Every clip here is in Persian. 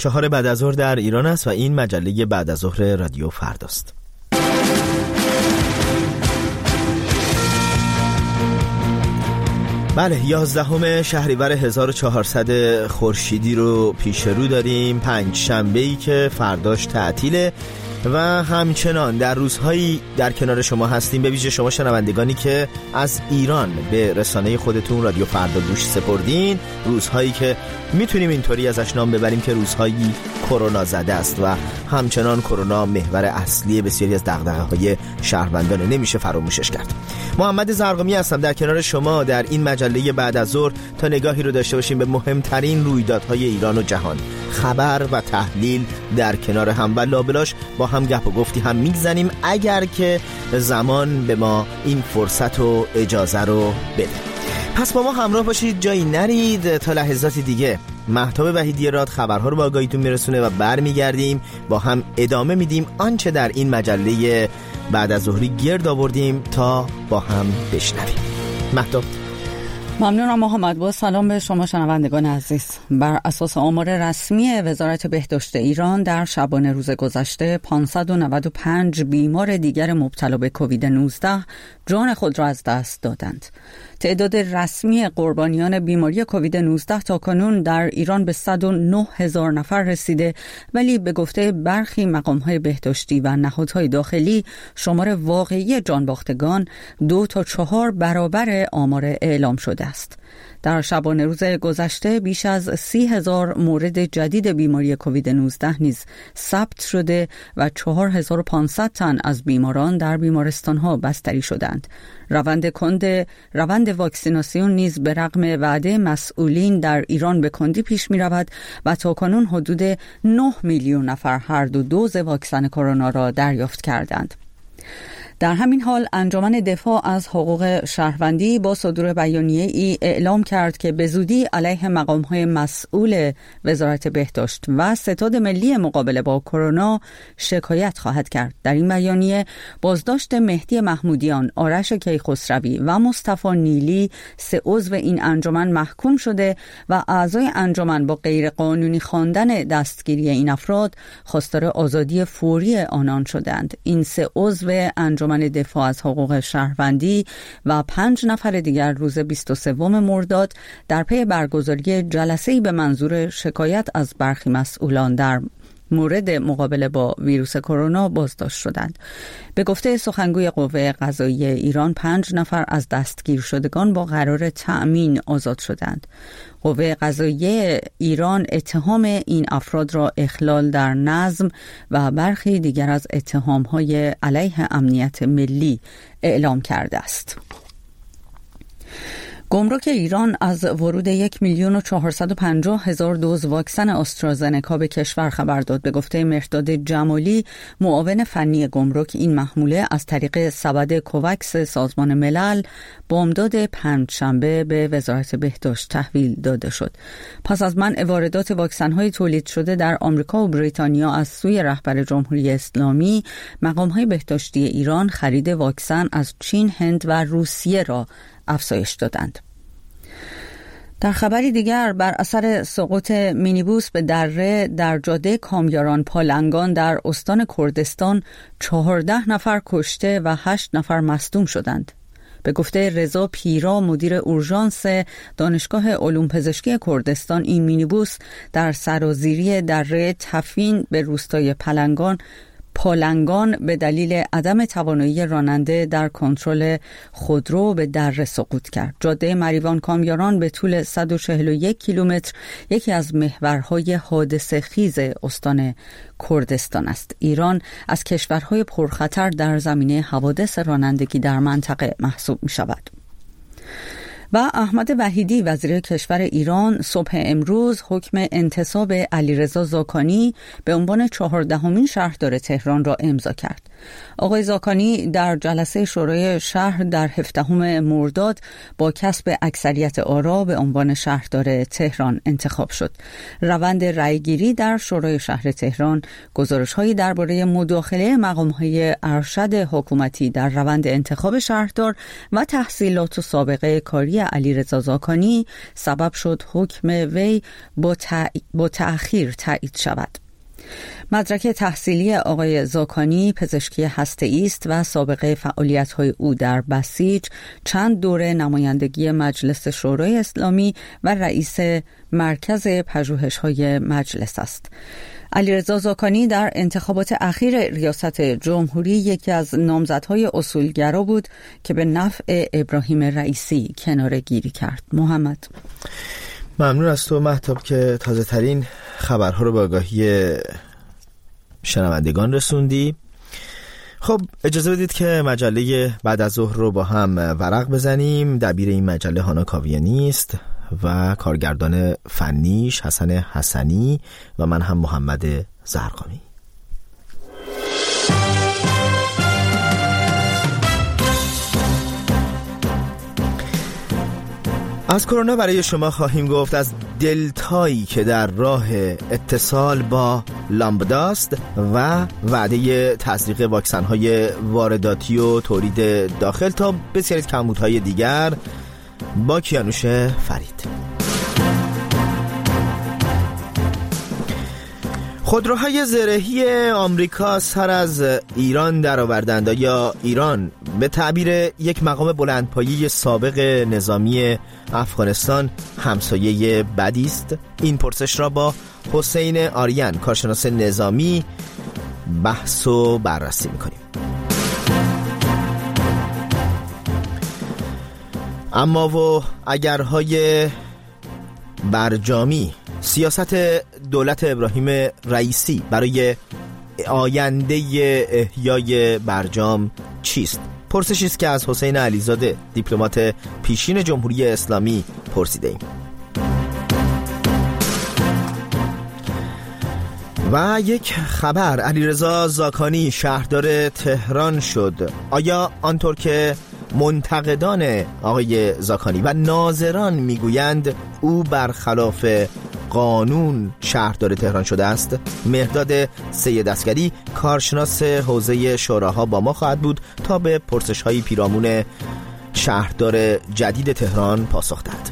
4 بعد از ظهر در ایران است و این مجله بعد از ظهر رادیو فرداست. بله، 11 شهریور 1400 خورشیدی رو پیش رو داریم، 5 شنبه‌ای که فرداش تعطیله و همچنان در روزهایی در کنار شما هستیم، به ویژه شما شنوندگانی که از ایران به رسانه خودتون رادیو فردا گوش سپردین، روزهایی که میتونیم اینطوری ازش نام ببریم که روزهایی کرونا زده است و همچنان کرونا محور اصلی بسیاری از دغدغه‌های شهروندان، نمیشه فراموشش کرد. محمد زرقامی هستم در کنار شما در این مجله بعد از ظهر تا نگاهی رو داشته باشیم به مهمترین رویدادهای ایران و جهان، خبر و تحلیل در کنار هم و لابلاش با هم گپ و گفتی هم میگذنیم اگر که زمان به ما این فرصت و اجازه رو بده. پس با ما همراه باشید، جایی نرید تا لحظات دیگه. مهتاب وحیدی راد خبرها رو با آگاهیتون میرسونه و برمیگردیم با هم ادامه میدیم آنچه در این مجله بعد از ظهری گرد آوردیم تا با هم بشنویم. مهتاب. ممنونم محمد. با سلام به شما شنوندگان عزیز. بر اساس آمار رسمی وزارت بهداشت ایران در شبانه روز گذشته 595 بیمار دیگر مبتلا به کووید 19 جان خود را از دست دادند. تعداد رسمی قربانیان بیماری کووید 19 تاکنون در ایران به 109,000 نفر رسیده، ولی به گفته برخی مقام‌های بهداشتی و نهادهای داخلی شمار واقعی جانباختگان 2 تا 4 برابر آمار اعلام شده است. در شبانه روز گذشته بیش از 30,000 مورد جدید بیماری کووید 19 نیز ثبت شده و 4,500 تن از بیماران در بیمارستان‌ها بستری شدند. روند واکسیناسیون نیز به رغم وعده مسئولین در ایران به کندی پیش می رود و تاکنون حدود 9 میلیون نفر هر دو دوز واکسن کرونا را دریافت کردند. در همین حال انجمن دفاع از حقوق شهروندی با صدور بیانیه‌ای اعلام کرد که به زودی علیه مقام‌های مسئول وزارت بهداشت و ستاد ملی مقابله با کرونا شکایت خواهد کرد. در این بیانیه بازداشت مهدی محمودیان، آرش کیخسروی و مصطفی نیلی 3 عضو این انجمن محکوم شده و اعضای انجمن با غیرقانونی خواندن دستگیری این افراد خواستار آزادی فوری آنان شدند. این 3 عضو انجمن دفاع از حقوق شهروندی و 5 نفر دیگر روز 23 مرداد در پی برگزاری جلسه‌ای به منظور شکایت از برخی مسئولان در مورد مقابله با ویروس کرونا بازداشت شدند. به گفته سخنگوی قوه قضاییه ایران 5 نفر از دستگیر شدگان با قرار تأمین آزاد شدند. قوه قضاییه ایران اتهام این افراد را اخلال در نظم و برخی دیگر از اتهام‌های علیه امنیت ملی اعلام کرده است. گمرک ایران از ورود 1,450,000 دوز واکسن آسترازنکا به کشور خبر داد. به گفته مهرداد جمالی، معاون فنی گمرک، این محموله از طریق سبد کوواکس سازمان ملل بامداد 5 شنبه به وزارت بهداشت تحویل داده شد. پس از منع واردات واکسن‌های تولید شده در آمریکا و بریتانیا از سوی رهبر جمهوری اسلامی، مقام‌های بهداشتی ایران خرید واکسن از چین، هند و روسیه را افزایش دادند. در خبری دیگر، بر اثر سقوط مینیبوس به دره در جاده کامیاران پالنگان در استان کردستان 14 نفر کشته و 8 نفر مصدوم شدند. به گفته رضا پیرا، مدیر اورژانس دانشگاه علوم پزشکی کردستان، این مینیبوس در سرازیری دره تفین به روستای پالنگان به دلیل عدم توانایی راننده در کنترل خودرو به دره سقوط کرد. جاده مریوان کامیاران به طول 141 کیلومتر یکی از محورهای حادثه خیز استان کردستان است. ایران از کشورهای پرخطر در زمینه حوادث رانندگی در منطقه محسوب می شود. و احمد وحیدی، وزیر کشور ایران، صبح امروز حکم انتصاب علیرضا زاکانی به عنوان 14مین شهردار تهران را امضا کرد. آقای زاکانی در جلسه شورای شهر در 17 مرداد با کسب اکثریت آرا به عنوان شهردار تهران انتخاب شد. روند رأیگیری در شورای شهر تهران گزارش‌هایی درباره مداخله مقام‌های ارشد حکومتی در روند انتخاب شهردار و تحصیلات و سابقه کاری علیرضا زاکانی سبب شد حکم وی با تأخیر تایید شود. مدرک تحصیلی آقای زاکانی پزشکی هسته‌ای است و سابقه فعالیت‌های او در بسیج، چند دوره نمایندگی مجلس شورای اسلامی و رئیس مرکز پژوهش‌های مجلس است. علیرضا زاکانی در انتخابات اخیر ریاست جمهوری یکی از نامزدهای اصولگرا بود که به نفع ابراهیم رئیسی کناره‌گیری کرد. محمد، ممنون از تو مهتاب که تازه ترین خبرها رو به آگاهی شنوندگان رسوندی. خب اجازه بدید که مجله بعد از ظهر رو با هم ورق بزنیم. دبیر این مجله هانا کاویانی است و کارگردان فنیش حسن حسنی و من هم محمد زرقامی. از کرونا برای شما خواهیم گفت، از دلتایی که در راه اتصال با لامبداست و وعده تزریق واکسن‌های وارداتی و تولید داخل تا بسیاری از کمبودهای دیگر با کیانوش فرید. خودروهای زرهی آمریکا سر از ایران درآوردند. یا ایران به تعبیر یک مقام بلندپایه سابق نظامی افغانستان همسایه بدی است؟ این پرسش را با حسین آریان، کارشناس نظامی، بحث و بررسی می‌کنیم. اما و اگرهای برجامی، سیاست دولت ابراهیم رئیسی برای آینده احیای برجام چیست؟ پرسشی است که از حسین علیزاده، دیپلمات پیشین جمهوری اسلامی، پرسیده ایم. و یک خبر، علیرضا زاکانی شهردار تهران شد. آیا آنطور که منتقدان آقای زاکانی و ناظران میگویند او برخلاف قانون شهردار تهران شده است؟ مهرداد سید عسکری، کارشناس حوزه شوراها، با ما خواهد بود تا به پرسش‌های پیرامون شهردار جدید تهران پاسخ دهد.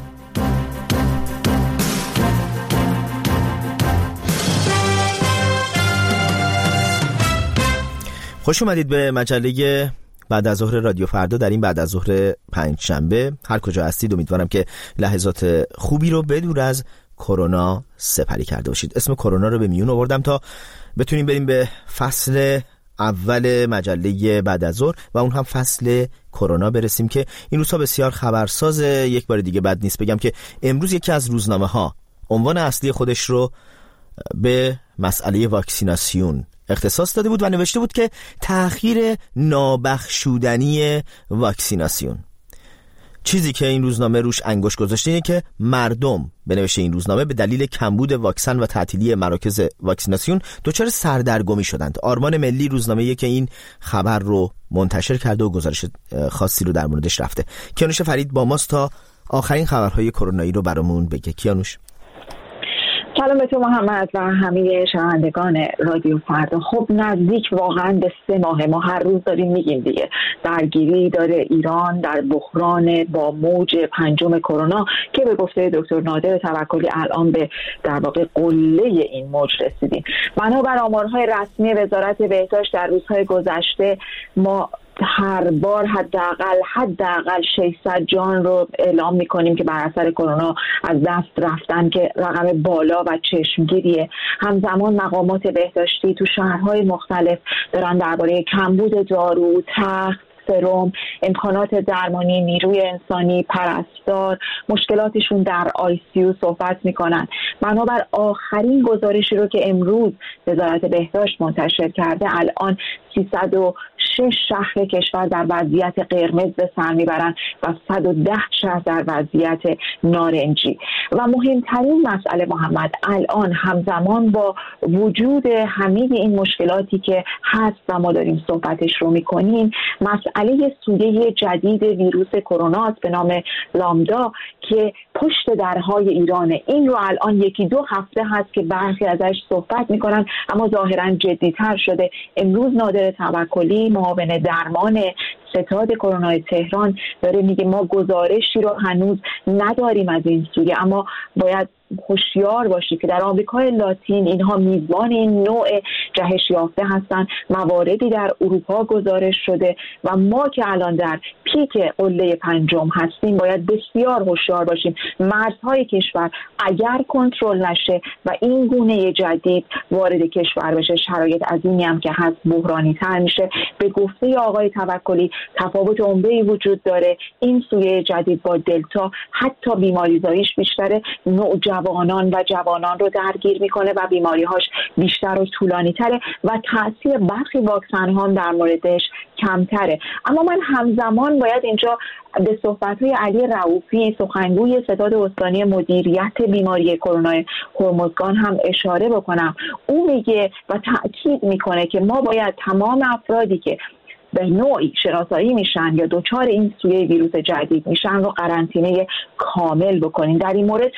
خوش اومدید به مجله بعد از ظهر رادیو فردا. در این بعد از ظهر پنجشنبه هر کجا هستید امیدوارم که لحظات خوبی رو بدور از کرونا سپری کرده باشید. اسم کرونا رو به میون آوردم تا بتونیم بریم به فصل اول مجله بعد از ظهر و اون هم فصل کرونا برسیم که این روزها بسیار خبرساز. یک بار دیگه بد نیست بگم که امروز یکی از روزنامه ها عنوان اصلی خودش رو به مسئله واکسیناسیون اختصاص داده بود و نوشته بود که تأخیر نابخشودنی واکسیناسیون. چیزی که این روزنامه روش انگشت گذاشته اینه که مردم، به نوشته این روزنامه، به دلیل کمبود واکسن و تعطیلی مراکز واکسیناسیون دچار سردرگمی شدند. آرمان ملی روزنامه‌ای که این خبر رو منتشر کرده و گزارش خاصی رو در موردش رفته. کیانوش فرید با ماست تا آخرین خبرهای کرونایی رو برامون بگه. کیانوش، سلام به تو محمد و همه شنوندگان رادیو فردا. خب نزدیک واقعا به 3 ماه ما هر روز داریم میگیم دیگه، درگیری داره ایران در بحران با موج 5 کرونا که به گفته دکتر نادر توکلی الان به در واقع قله این موج رسیدیم. بنابر آمارهای رسمی وزارت بهداشت در روزهای گذشته ما هر بار حداقل 600 جان رو اعلام میکنیم که بر اثر کرونا از دست رفتن، که رقم بالا و چشمگیریه. همزمان مقامات بهداشتی تو شهرهای مختلف دارن درباره کمبود دارو، تخت، سرم، امکانات درمانی، نیروی انسانی، پرستار، مشکلاتشون در ICU صحبت میکنن. بنابر آخرین گزارشی رو که امروز وزارت بهداشت منتشر کرده، الان 306 شهر کشور در وضعیت قرمز به سر میبرن و 110 شهر در وضعیت نارنجی. و مهمترین مسئله محمد، الان همزمان با وجود همه این مشکلاتی که هست و ما داریم صحبتش رو میکنیم، مسئله سویه جدید ویروس کرونا است به نام لامدا که پشت درهای ایرانه. این رو الان 1-2 هفته هست که برخی ازش صحبت میکنن، اما ظاهرا جدی‌تر شده. امروز نادر توکلی، معاون درمان ستاد کرونا تهران، داره میگه ما گزارشی رو هنوز نداریم از این سویه، اما باید هوشیار باشی که در آمریکای لاتین اینها میزبان این نوع جهش یافته هستن. مواردی در اروپا گزارش شده و ما که الان در پیک قله 5 هستیم باید بسیار هوشیار باشیم. مرزهای کشور اگر کنترل نشه و این گونه جدید وارد کشور بشه، شرایط عظیمی هم که هست بحرانی تر میشه. به گفته آقای توکلی تفاوت عمده‌ای وجود داره. این سویه جدید با دلتا حتی بیماریزاییش بیشتره، جوانان رو درگیر میکنه و بیماری‌هاش بیشتر و طولانی تره و تاثیر برخی واکسن ها در موردش کمتره. اما من همزمان باید اینجا به صحبت‌های علی رؤوفی، سخنگوی ستاد استانی مدیریت بیماری کرونا هرمزگان هم اشاره بکنم. او میگه و تأکید میکنه که ما باید تمام افرادی که به نوعی شناسایی میشن یا دچار این سویه ویروس جدید میشن رو قرنطینه کامل بکنین. در این مورد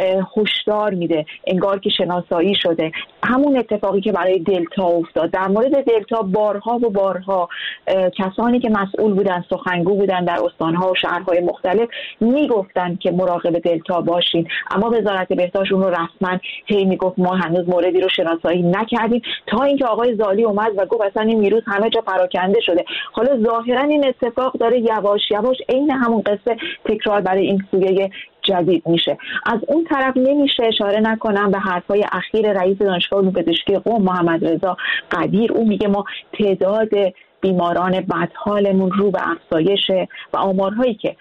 هشدار میده انگار که شناسایی شده، همون اتفاقی که برای دلتا افتاد. در مورد دلتا بارها و بارها کسانی که مسئول بودن، سخنگو بودن در استانها و شهرهای مختلف میگفتن که مراقب دلتا باشین، اما وزارت بهداشت اون رو رسما هی میگفت ما هنوز موردی رو شناسایی نکردیم، تا اینکه آقای زالی اومد و گفت اصلا این ویروس همه جا پراکنده شده. حالا ظاهرا این اتفاق داره یواش یواش عین همون قصه تکرار برای این سویه جدید میشه. از اون طرف نمیشه اشاره نکنم به حرفای اخیر رئیس دانشگاه علوم پزشکی قم محمد رضا قدیر. او میگه ما تعداد بیماران بدحالمون رو به افزایشه و آمارهایی که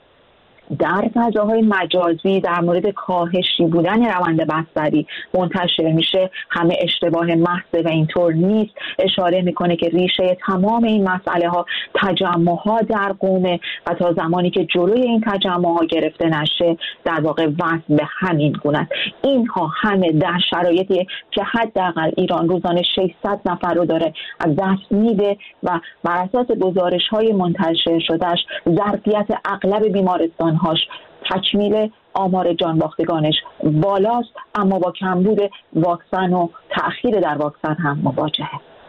در فضاهای مجازی در مورد کاهشی بودن روند بستری منتشر میشه همه اشتباه محض و اینطور نیست. اشاره میکنه که ریشه تمام این مسئله ها تجمعها در قومه و تا زمانی که جلوی این تجمعها گرفته نشه در واقع وضع به همین گونه است. اینها همه در شرایطی که حداقل ایران روزانه 600 نفر رو داره از دست میده و بر اساس گزارش های منتشر شدهش ظرفیت اغلب بیمارستان هاش تکمیل آمار جانباختگانش بالاست، اما با کمبود واکسن و تأخیر در واکسن هم مواجهه.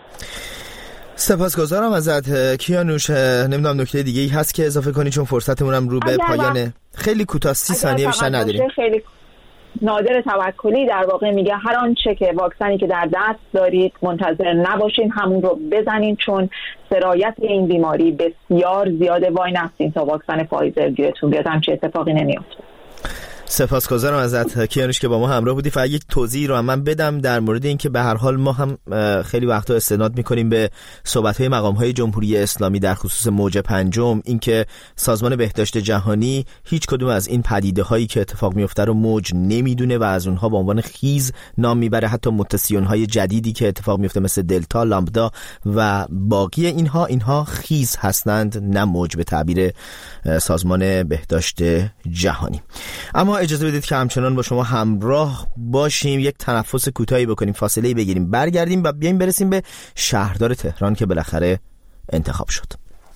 سپاسگزارم ازت کیانوش. نمیدونم نکته دیگه ای هست که اضافه کنی چون فرصتمون هم رو به پایانه. خیلی کوتاه 30 ثانیه بیشتر نداریم. خیلی نادر توکلی در واقع میگه هر آنچه که واکسنی که در دست دارید منتظر نباشین، همون رو بزنین، چون سرایت این بیماری بسیار زیاده. وای نستین تا واکسن فایزر گیرتون بیاد، همچه اتفاقی نمیفته. سپاسگزارم ازت کیانوش که با ما همراه بودی. فقط یک توضیح رو من بدم در مورد این که به هر حال ما هم خیلی وقتا استناد میکنیم به صحبت‌های مقام‌های جمهوری اسلامی در خصوص موج 5، این که سازمان بهداشت جهانی هیچ کدوم از این پدیده‌هایی که اتفاق میفته رو موج نمیدونه و از اونها به عنوان خیز نام میبره. حتی موتاسیون‌های جدیدی که اتفاق میفته مثل دلتا، لامدا و باقی اینها خیز هستند، نه موج به تعبیر سازمان بهداشت جهانی. اما اجازه بدید که همچنان با شما همراه باشیم، یک تنفس کوتاهی بکنیم، فاصله بگیریم، برگردیم و بیایم برسیم به شهردار تهران که بالاخره انتخاب شد.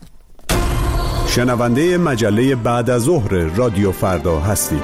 شنونده مجله بعد از ظهر رادیو فردا هستید.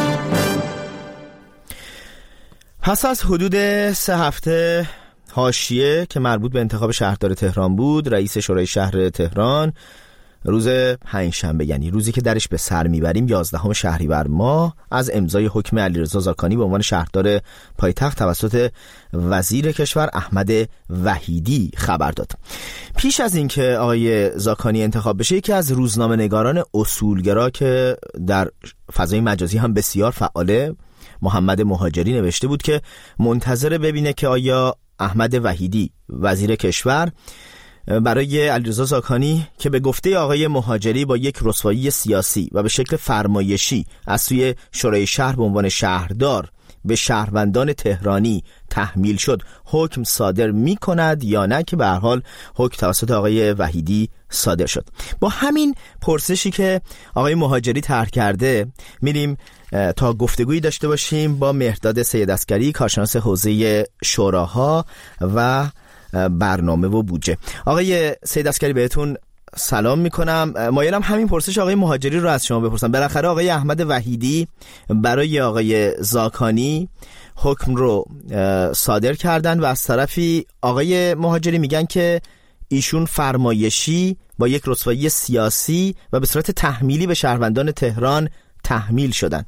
پس از حدود 3 هفته حاشیه که مربوط به انتخاب شهردار تهران بود، رئیس شورای شهر تهران روز پنجشنبه، یعنی روزی که درش به سر میبریم 11 شهریور ماه، از امضای حکم علیرضا زاکانی به عنوان شهردار پایتخت توسط وزیر کشور احمد وحیدی خبر داد. پیش از اینکه آقای زاکانی انتخاب بشه، یکی از روزنامه‌نگاران اصولگرا که در فضای مجازی هم بسیار فعاله، محمد مهاجری، نوشته بود که منتظر ببینه که آیا احمد وحیدی وزیر کشور برای علیرضا زاکانی که به گفته آقای مهاجری با یک رسوایی سیاسی و به شکل فرمایشی از سوی شورای شهر به عنوان شهردار به شهروندان تهرانی تحمیل شد، حکم صادر می کند یا نه، که به هر حال حکم توسط آقای وحیدی صادر شد. با همین پرسشی که آقای مهاجری طرح کرده میریم تا گفتگویی داشته باشیم با مهرداد سیدعسگری، کارشناس حوزه شوراها و برنامه و بودجه. آقای سیدعسگری بهتون سلام میکنم. مایلم همین پرسش آقای مهاجری رو از شما بپرسم. بالاخره آقای احمد وحیدی برای آقای زاکانی حکم رو صادر کردن و از طرفی آقای مهاجری میگن که ایشون فرمایشی با یک رسوایی سیاسی و به صورت تحمیلی به شهروندان تهران تحمیل شدن.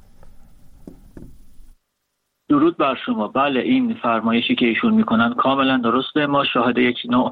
درود بر شما. بله، این فرمایشی که ایشون میکنن کاملا درسته. ما شاهد یک نوع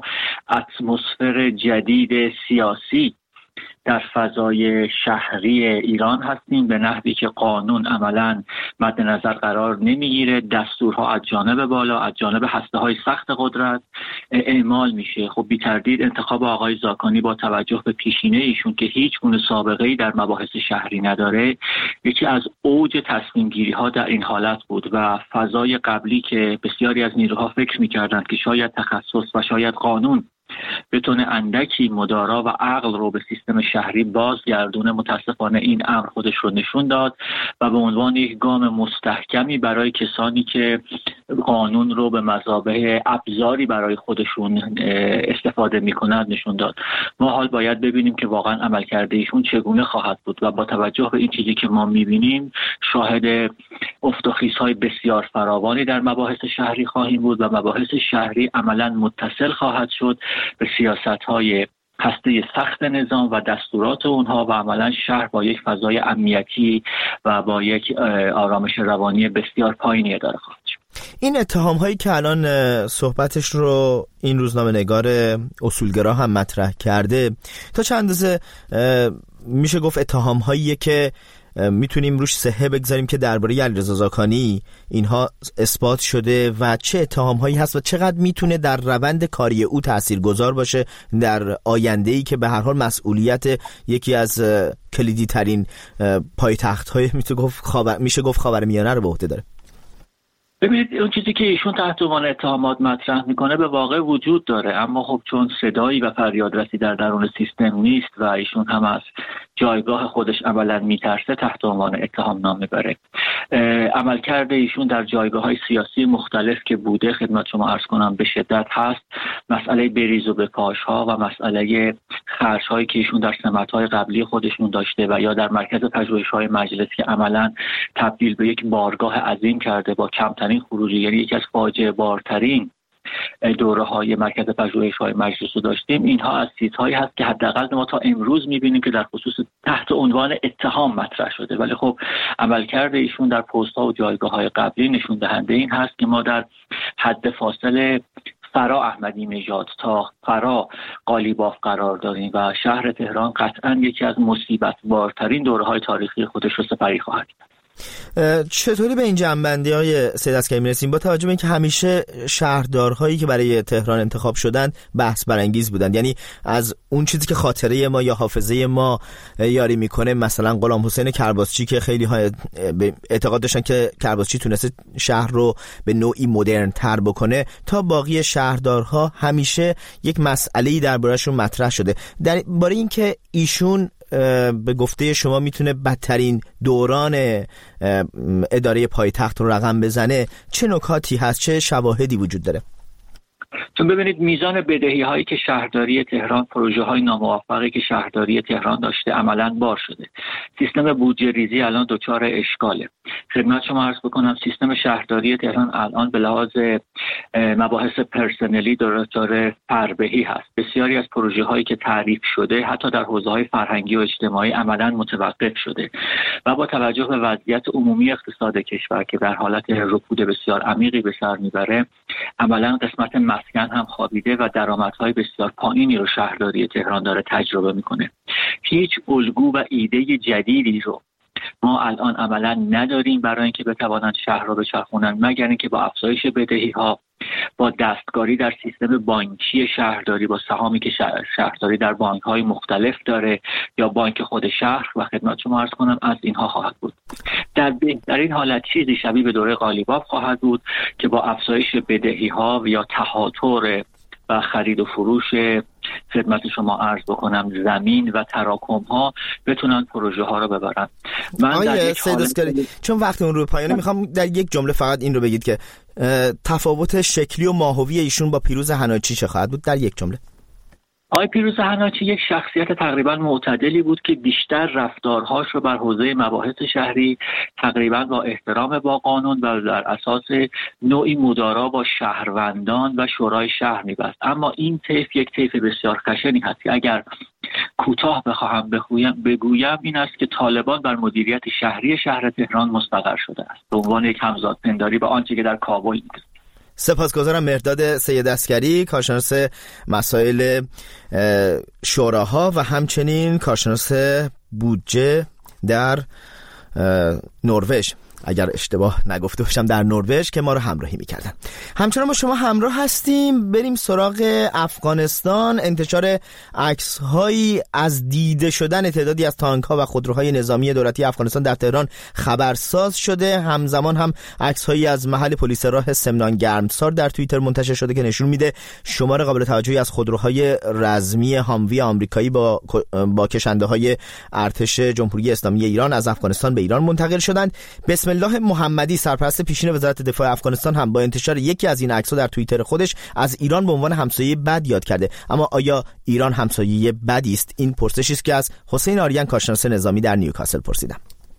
اتمسفر جدید سیاسی در فضای شهری ایران هستیم، به نحوی که قانون عملاً مد نظر قرار نمیگیره، دستورها از جانب بالا، از جانب هسته‌های سخت قدرت اعمال میشه. خب بی تردید انتخاب آقای زاکانی با توجه به پیشینه ایشون که هیچ گونه سابقه‌ای در مباحث شهری نداره، یکی از اوج تصمیم گیری ها در این حالت بود و فضای قبلی که بسیاری از نیروها فکر میکردند که شاید تخصص و شاید قانون بتونه اندکی مدارا و عقل رو به سیستم شهری بازگردونه، متاسفانه این امر خودش رو نشون داد و به عنوان یک گام مستحکمی برای کسانی که قانون رو به مثابه ابزاری برای خودشون استفاده میکنند نشون داد. ما حال باید ببینیم که واقعا عملکرد ایشون چگونه خواهد بود و با توجه به این چیزی که ما میبینیم شاهد افت و خیزهای بسیار فراوانی در مباحث شهری خواهیم بود و مباحث شهری عملا متصل خواهد شد به سیاست‌های هسته سخت نظام و دستورات اونها و عملا شهر با یک فضای امنیتی و با یک آرامش روانی بسیار پایینی اداره خواهد شد. این اتهام هایی که الان صحبتش رو این روزنامه نگار اصولگرا هم مطرح کرده، تا چند اندازه میشه گفت اتهام هاییه که میتونیم روش صحه بگذاریم که درباره علیرضا زاکانی اینها اثبات شده و چه اتهام هایی هست و چقدر میتونه در روند کاری او تاثیرگذار باشه در آینده‌ای که به هر حال مسئولیت یکی از کلیدی ترین پایتخت های میشه گفت خاورمیانه رو به عهده داره. ببینید، اون چیزی که ایشون تحت عنوان اتهامات مطرح میکنه به واقع وجود داره، اما خب چون صدایی و فریادرسی در درون سیستم نیست و ایشون هم از جایگاه خودش عملاً میترسه، تحت عنوان اتهام نام میبره. عملکرد ایشون در جایگاه‌های سیاسی مختلف که بوده خدمت شما عرض کنم به شدت هست. مسئله بریز و بپاش‌ها و مسئله خرج‌هایی که ایشون در سمت‌های قبلی خودشون داشته و یا در مرکز پژوهش‌های مجلس که عملاً تبدیل به یک بارگاه عظیم کرده با کمترین خروجی، یعنی یکی از فاجعه بارترین دوره‌های مرکز پژوهش‌های مجلس رو داشتیم. اینها از چیزهایی هست که حداقل ما تا امروز می‌بینیم که در خصوص تحت عنوان اتهام مطرح شده، ولی خب عملکرد ایشون در پست‌ها و جایگاه‌های قبلی نشون دهنده این هست که ما در حد فاصله فرا احمدی نژاد تا فرا قالیباف قرار داریم و شهر تهران قطعاً یکی از مصیبت بارترین دوره‌های تاریخی خودش رو سپری خواهد کرد. چطوری به این جنبندی‌های سیدعسگری می‌رسیم با توجه به اینکه همیشه شهردارهایی که برای تهران انتخاب شدن بحث برانگیز بودن؟ یعنی از اون چیزی که خاطره ما یا حافظه ما یاری میکنه، مثلا غلام حسین کرباسچی که خیلی ها اعتقاد داشتن که کرباسچی تونسته شهر رو به نوعی مدرن تر بکنه، تا باقی شهردارها همیشه یک مسئله‌ای درباره‌شون مطرح شده. درباره اینکه ایشون به گفته شما میتونه بدترین دوران اداره پایتخت رو رقم بزنه، چه نکاتی هست، چه شواهدی وجود داره؟ چون ببینید میزان بدهی هایی که شهرداری تهران، پروژه های ناموفقی که شهرداری تهران داشته عملاً بار شده. سیستم بودجه ریزی الان دچار اشکاله. خدمت شما عرض بکنم سیستم شهرداری تهران الان به لحاظ مباحث پرسنلی دچار فربهی هست. بسیاری از پروژه هایی که تعریف شده حتی در حوزه های فرهنگی و اجتماعی عملاً متوقف شده و با توجه به وضعیت عمومی اقتصاد کشور که در حالت رکود بسیار عمیقی به سر میبره، عملاً قسمت مسکن هم خوابیده و درآمدهای بسیار پایینی رو شهرداری تهران داره تجربه میکنه. هیچ الگو و ایده جدیدی رو ما الان عملا نداریم برای اینکه بتوانند شهر رو بچرخونن، مگر اینکه با افزایش بدهی ها با دستکاری در سیستم بانکی شهرداری، با سهامی که شهرداری در بانک‌های مختلف داره یا بانک خود شهر و خدمت شما عرض کنم از اینها خواهد بود. در بهترین حالت چیزی شبیه به دوره قالیباف خواهد بود که با افزایش بدهی‌ها یا تهاتر و خرید و فروش خدمت شما عرض بکنم زمین و تراکم‌ها بتونن پروژه ها رو ببرن. من چون وقتمون رو پایانه میخوام در یک جمله فقط این رو بگید که تفاوت شکلی و ماهوی ایشون با پیروز حناچی چه خواهد بود در یک جمله؟ آقای پیروز حناچی یک شخصیت تقریبا معتدلی بود که بیشتر رفتارهاش رو بر حوزه مباحث شهری تقریبا با احترام با قانون و در اساس نوعی مدارا با شهروندان و شورای شهر می‌بست. اما این طیف یک طیف بسیار خشنی هست که اگر کوتاه بخواهم بگویم این است که طالبان بر مدیریت شهری شهر تهران مستقر شده است به عنوان یک همزادپنداری با آنچه که در کابل است. سپاسگزارم. مهرداد سید عسکری، کارشناس مسائل شوراها و همچنین کارشناس بودجه در نروژ، اگر اشتباه نگفته باشم در نروژ، که ما رو همراهی میکردن. همچنان با شما همراه هستیم. بریم سراغ افغانستان. انتشار عکس‌هایی از دیده شدن تعدادی از تانک‌ها و خودروهای نظامی دولتی افغانستان در تهران خبرساز شده. همزمان هم عکس‌هایی از محل پلیس راه سمنان گرمسار در توییتر منتشر شده که نشون میده شمار قابل توجهی از خودروهای رزمی هاموی آمریکایی با کشنده‌های ارتش جمهوری اسلامی ایران از افغانستان به ایران منتقل شدند. بسم الله محمدی، سرپرست پیشین وزارت دفاع افغانستان، هم با انتشار یکی از این عکس‌ها در توییتر خودش از ایران به عنوان همسایه بد یاد کرده. اما آیا ایران همسایه بدی است؟ این پرسشی است که از حسین آریان، کارشناس نظامی در نیوکاسل، پرسیدم.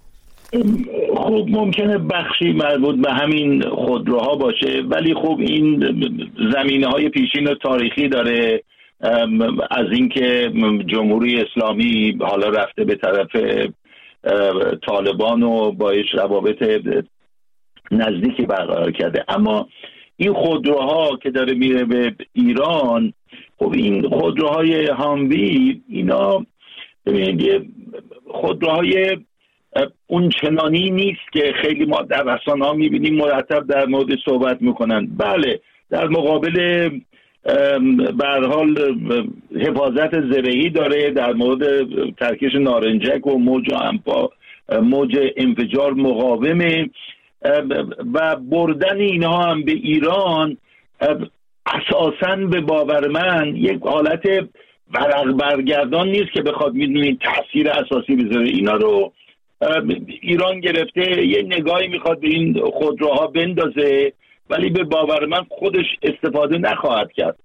خب ممکنه بخشی مربوط به همین خودروها باشه، ولی خب این زمینه‌های پیشین و تاریخی داره، از اینکه جمهوری اسلامی حالا رفته به طرف طالبان و باش روابط نزدیکی برقرار کرده. اما این خودروها که داره میره به ایران، خب این خودروهای هاموی، اینا ببینید خودروهای اون چنانی نیست که خیلی ما در رسانه‌ها میبینیم مرتب در مورد صحبت میکنن. بله، در مقابل به هر حال حفاظت زرعی داره، در مورد ترکش نارنجک و موج انفجار مقاومه و بردن اینها هم به ایران اساساً به باور من یک حالت ورق برگردان نیست که بخواد میدونید تأثیر اساسی بذاره. اینا رو ایران گرفته یه نگاهی میخواد به این خودروها بندازه، ولی به باور من خودش استفاده نخواهد کرد.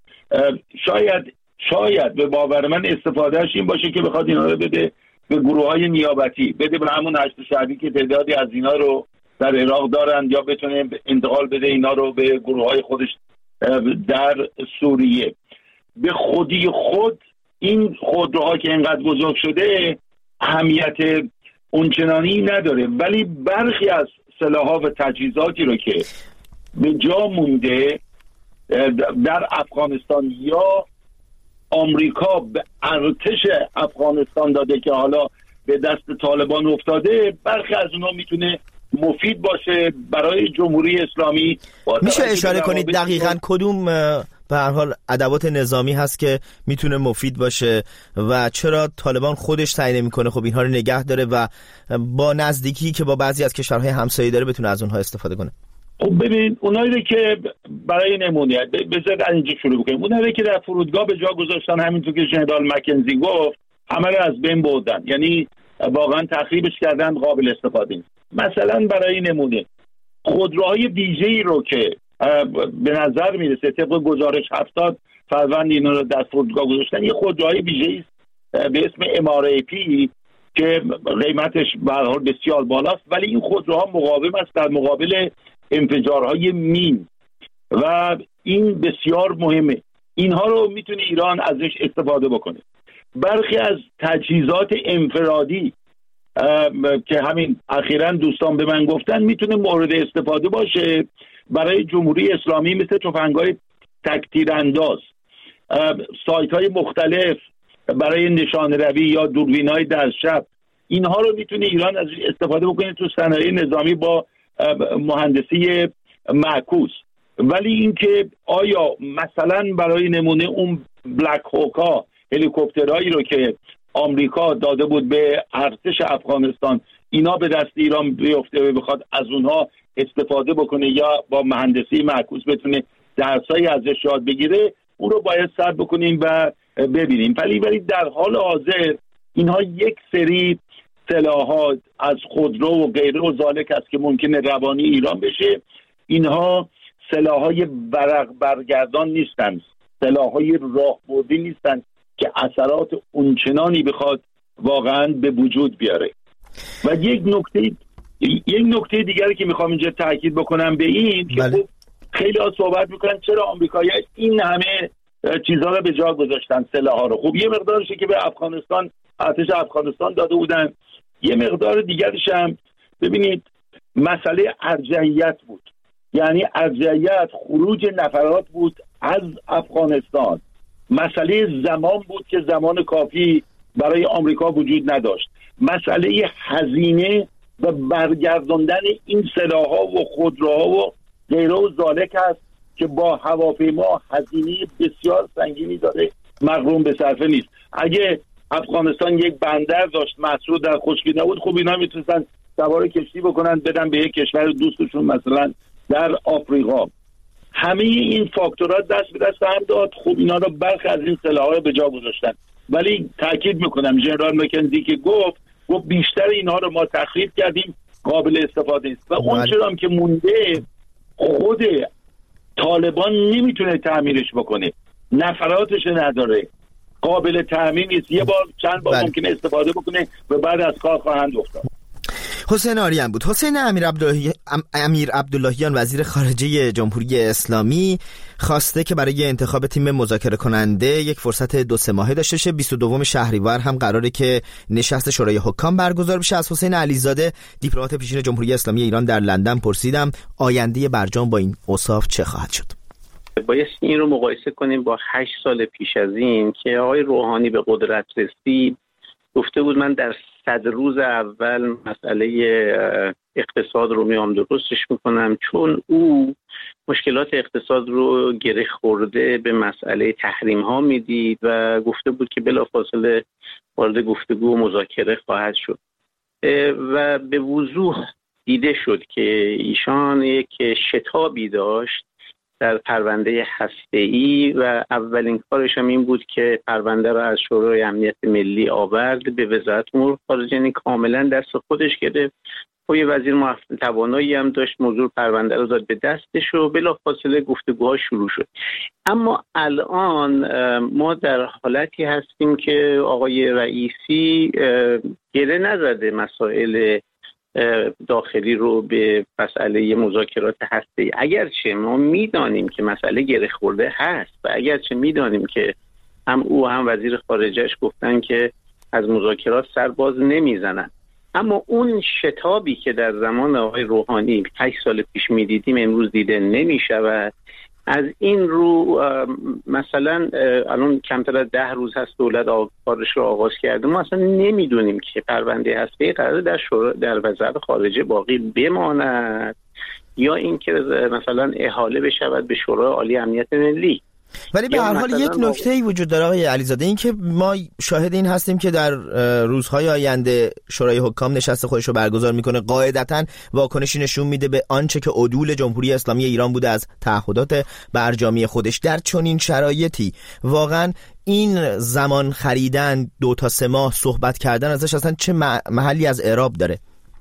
شاید به باور من استفادهش این باشه که بخواد اینا رو بده به گروه‌های نیابتی، بده به همون هشت شعبی که تعدادی از اینا رو در عراق دارن، یا بتونه انتقال بده اینا رو به گروه‌های خودش در سوریه. به خودی خود این خودروها که اینقدر بزرگ شده اهمیت اونچنانی نداره، ولی برخی از سلاح‌ها و تجهیزاتی رو که به جا مونده در افغانستان یا آمریکا به ارتش افغانستان داده که حالا به دست طالبان افتاده، برخی از اونها میتونه مفید باشه برای جمهوری اسلامی. میشه اشاره کنید دقیقاً کدوم به هر حال ادوات نظامی هست که میتونه مفید باشه و چرا طالبان خودش سعی نمیکنه خب اینها رو نگه داره و با نزدیکی که با بعضی از کشورهای همسایه داره بتونه از اونها استفاده کنه؟ خب ببینید، اونایی که برای نمونه بذارید از اینجا شروع بکنیم، اونایی که در فرودگاه به جا گذاشتن، همینطور که ژنرال مکنزی گفت، همه رو از بین بردن، یعنی واقعا تخریبش کردن، قابل استفاده نیست. مثلا برای نمونه خودروهای ویژه‌ای رو که به نظر میرسه طبق گزارش 70 فروند اینا رو در فرودگاه گذاشتن، یه خودروهای ویژه‌ای به اسم MRAP که قیمتش به هر حال بسیار بالاست، ولی این خودروها مقاوم است در مقابل انفجارهای مین و این بسیار مهمه. اینها رو میتونه ایران ازش استفاده بکنه. برخی از تجهیزات انفرادی که همین اخیراً دوستان به من گفتن میتونه مورد استفاده باشه برای جمهوری اسلامی، مثل تفنگ‌های تک‌تیرانداز، سایت‌های مختلف برای نشانه‌روی یا دوربین‌های در شب. اینها رو میتونه ایران ازش استفاده بکنه تو صنایع نظامی با مهندسی معکوس. ولی اینکه آیا مثلا برای نمونه اون بلک هوکا هلیکوپترهایی رو که آمریکا داده بود به ارتش افغانستان اینا به دست ایران بیفته و بخواد از اونها استفاده بکنه یا با مهندسی معکوس بتونه درسایی ازش یاد بگیره، اون رو باید صبر بکنیم و ببینیم. ولی در حال حاضر اینها یک سری سلاحات از خودرو و غیره و ذالک است که ممکنه روانی ایران بشه. اینها سلاح‌های برگردان نیستند، سلاح‌های راهبردی نیستند که اثرات اونچنانی بخواد واقعا به وجود بیاره. و یک نکته دیگری که میخوام اینجا تاکید بکنم به این که خیلی ها صحبت میکنن چرا آمریکایی‌ها این همه چیزها رو به جا گذاشتن، سلاح‌ها رو. خب یه مقدارشه که به افغانستان، ارتش افغانستان داده بودن، یه مقدار دیگرش هم ببینید مسئله ارجحیت بود، یعنی ارجحیت خروج نفرات بود از افغانستان. مسئله زمان بود که زمان کافی برای آمریکا وجود نداشت. مسئله هزینه و برگرداندن این سلاح‌ها و خودروها و غیره و ذالک است که با هواپیما هزینه بسیار سنگینی داره، مغروم به صرفه نیست. اگه افغانستان یک بندر داشت، مسدود در خشکی نبود، خب اینا میتونستن سوار کشتی بکنن بدن به یک کشور دوستشون مثلا در آفریقا. همه این فاکتورات دست به دست هم داد. خب اینا رو برخی از این سلاح‌ها رو به جا گذاشتن. ولی تاکید میکنم ژنرال مکنزی که گفت بیشتر اینها رو ما تخریب کردیم، قابل استفاده است و اون چرا هم که مونده خود طالبان نمیتونه تعمیرش بکنه، نفراتش نداره، قابل تعمیر نیست. یه بار چند بار ممکنه استفاده بکنه و بعد از کار خواهند افتاد. حسین آریان بود. حسین امیر عبداللهیان وزیر خارجه جمهوری اسلامی خواسته که برای انتخاب تیم مذاکره کننده یک فرصت 2-3 ماهه داشته شه. 22 شهریور هم قراره که نشست شورای حکام برگزار بشه. از حسین علیزاده دیپلمات پیشین جمهوری اسلامی ایران در لندن پرسیدم آینده برجام با این اوصاف چه خواهد شد. باید این رو مقایسه کنیم با 8 سال پیش از این که آقای روحانی به قدرت رسید، گفته بود من در 100 روز اول مسئله اقتصاد رو میام درستش میکنم، چون او مشکلات اقتصاد رو گره خورده به مسئله تحریم ها میدید و گفته بود که بلافاصله وارد گفتگو و مذاکره خواهد شد و به وضوح دیده شد که ایشان یک شتابی داشت در پرونده هسته‌ای و اولین کارش هم این بود که پرونده را از شورای امنیت ملی آورد به وزارت امور خارجه، یعنی کاملا دست خودش گرفت. و یه وزیر توانایی هم داشت، موضوع پرونده رو داد به دستش و بلافاصله گفتگوها شروع شد. اما الان ما در حالتی هستیم که آقای رئیسی گره نزده مسائل داخلی رو به مسئله مذاکرات هسته‌ای، اگرچه ما میدانیم که مسئله گره خورده هست و اگرچه میدانیم که هم او هم وزیر خارجهش گفتن که از مذاکرات سر باز نمیزنن، اما اون شتابی که در زمان آقای روحانی 8 سال پیش میدیدیم امروز دیده نمیشود. از این رو مثلا الان کمتر از 10 روز هست دولت کارش رو آغاز کرده، ما اصلا نمیدونیم که پرونده هسته‌ای قرار در وزارت خارجه باقی بماند یا اینکه مثلا احاله بشود به شورای عالی امنیت ملی. ولی به هر حال یک نکته‌ای وجود داره آقای علیزاده، این که ما شاهد این هستیم که در روزهای آینده شورای حکام نشست خودش رو برگزار میکنه، قاعدتاً واکنشی نشون میده به آنچه که عدول جمهوری اسلامی ایران بوده از تعهدات برجامی خودش. در چنین شرایطی واقعاً این زمان خریدن 2 تا 3 ماه صحبت کردن ازش اصلا چه محلی از اعراب داره؟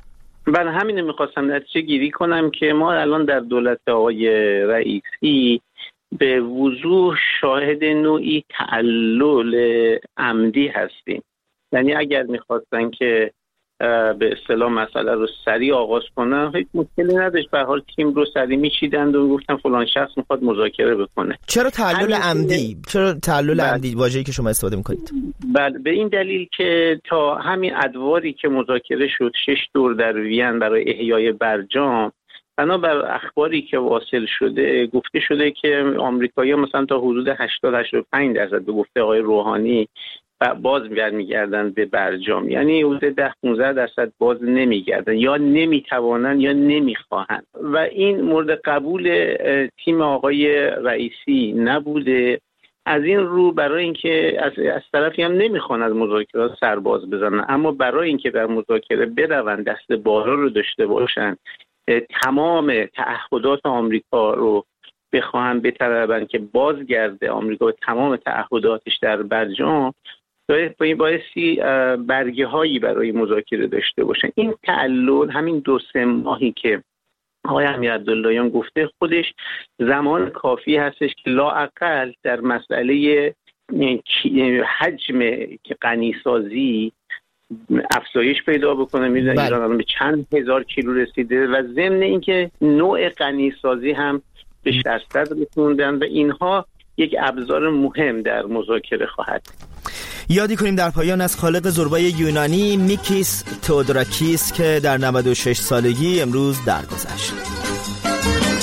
من همین میخواستم نتیجه گیری کنم که ما الان در دولت آقای رئیسی به وضوح شاهد نوعی تعلل عمدی هستیم. یعنی اگر میخواستن که به اصطلاح مسئله رو سریع آغاز کنن هیچ مشکلی نداشت، به هر حال تیم رو سریع میچیدند و گفتن فلان شخص میخواد مذاکره بکنه. چرا تعلل عمدی؟ چرا تعلل عمدی واژه‌ای که شما استفاده میکنید؟ بله، به این دلیل که تا همین ادواری که مذاکره شد 6 دور در وین برای احیای برجام، بنابر اخباری که واصل شده گفته شده که آمریکایی‌ها مثلا تا حدود 80-85% به گفته آقای روحانی باز برمیگردن به برجام، یعنی حدود 10-15% باز نمیگردن یا نمیتوانن یا نمیخواهن و این مورد قبول تیم آقای رئیسی نبوده. از این رو برای اینکه از طرفی هم نمیخوان از مذاکرات سرباز بزنن، اما برای اینکه در مذاکره بروند دست بالا رو داشته باشن، تمام تعهدات آمریکا رو بخواهن بطلبن که بازگرده آمریکا به تمام تعهداتش در برجام، بایستی برگه هایی برای مذاکره داشته باشن. این تعلل همین 2-3 ماهی که آقای امیرعبداللهیان گفته خودش زمان کافی هستش که لااقل در مسئله حجم غنیسازی افزایش پیدا بکنه. میدونید ایران به چند هزار کیلو رسیده و ضمن اینکه نوع غنیسازی هم به 60% رسوندن و اینها یک ابزار مهم در مذاکره خواهد. یادی کنیم در پایان از خالق زوربای یونانی میکیس تئودوراکیس که در 96 سالگی امروز درگذشت.